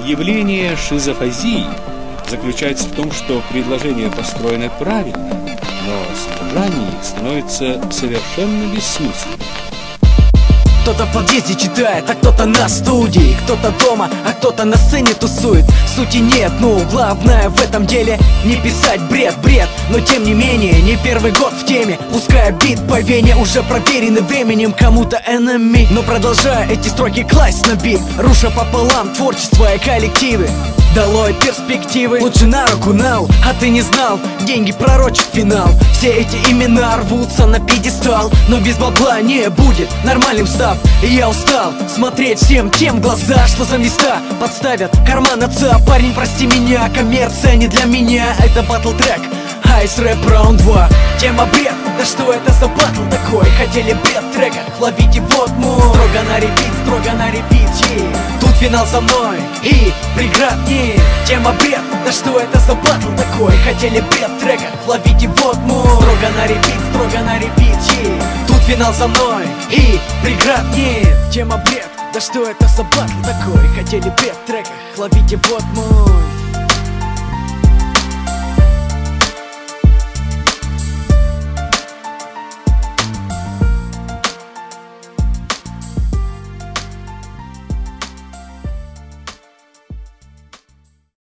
Явление шизофазии заключается в том, что предложения построены правильно, но содержание их становится совершенно бессмысленным. Кто-то в подъезде читает, а кто-то на студии, кто-то дома, а кто-то на сцене тусует. Сути нет, ну главное в этом деле не писать бред, но тем не менее, не первый год в теме. Пускай бит по вене уже проверенный временем, кому-то enemy, но продолжая эти строки класть на бит, руша пополам творчество и коллективы. Долой перспективы, лучше на руку нау, а ты не знал, деньги пророчат финал. Все эти имена рвутся на пьедестал, но без бабла не будет нормальным став. И я устал смотреть всем тем в глаза, что за места подставят карман отца. Парень, прости меня, коммерция не для меня, это батл трек, Ice Rap Round 2. Тема бред, да что это за батл такой? Хотели бред в треках, ловите вот мой. Строго на репит, тут финал за мной и преград нет. Тема бред, да что это за батл такой? Хотели бред в треках, ловите вот мой. Строго на репит, тут финал за мной и преград нет. Тема бред, да что это за батл такой? Хотели бред в треках, ловите вот мой.